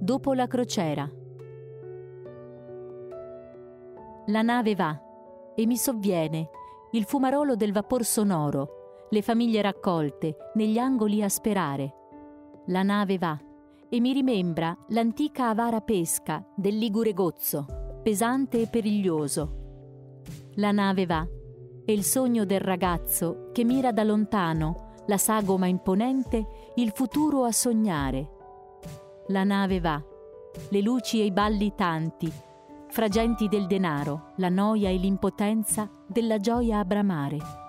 Dopo la crociera. La nave va e mi sovviene il fumarolo del vapor sonoro, le famiglie raccolte negli angoli a sperare. La nave va e mi rimembra l'antica avara pesca del ligure gozzo, pesante e periglioso. La nave va e il sogno del ragazzo che mira da lontano la sagoma imponente, il futuro a sognare. La nave va, le luci e i balli tanti, fragenti del denaro, la noia e l'impotenza della gioia a bramare.